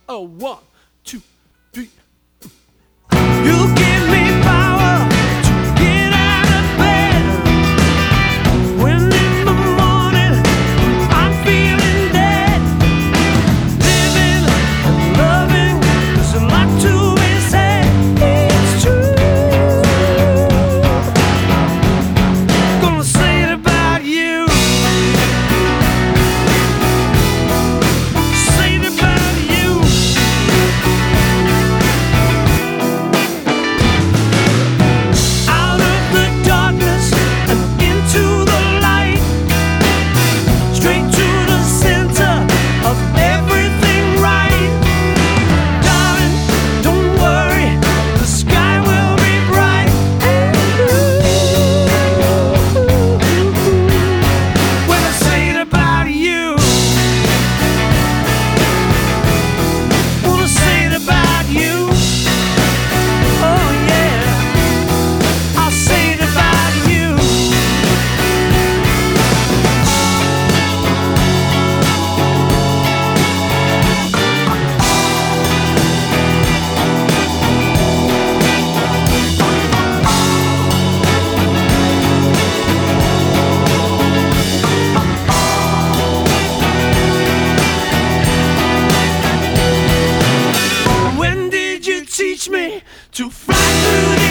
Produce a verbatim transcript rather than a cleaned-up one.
A one, two, three. You give me power to get out of bed. When in the morning I'm feeling dead. Living and loving, there's a lot to be said. It's true. Gonna say it about you. Say it about you. Out of the darkness and into the light, straight to the center of everything right. Darling, don't worry, the sky will be bright. When I say it about you, wanna say it about you. Oh yeah, I'll say it about you. When did you teach me to fly through the